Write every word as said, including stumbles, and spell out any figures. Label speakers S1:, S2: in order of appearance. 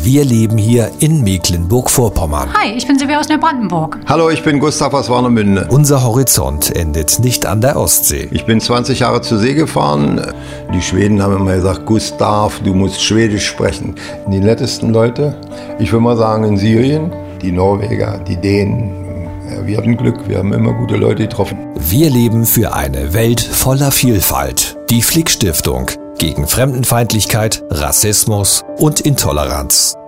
S1: Wir leben hier in Mecklenburg-Vorpommern.
S2: Hi, ich bin Silvia aus Neubrandenburg.
S3: Hallo, ich bin Gustav aus Warnemünde.
S1: Unser Horizont endet nicht an der Ostsee.
S3: Ich bin zwanzig Jahre zur See gefahren. Die Schweden haben immer gesagt, Gustav, du musst Schwedisch sprechen. Die nettesten Leute, ich würde mal sagen in Syrien, die Norweger, die Dänen. Ja, wir hatten Glück, wir haben immer gute Leute getroffen.
S1: Wir leben für eine Welt voller Vielfalt. Die Flick Stiftung gegen Fremdenfeindlichkeit, Rassismus und Intoleranz.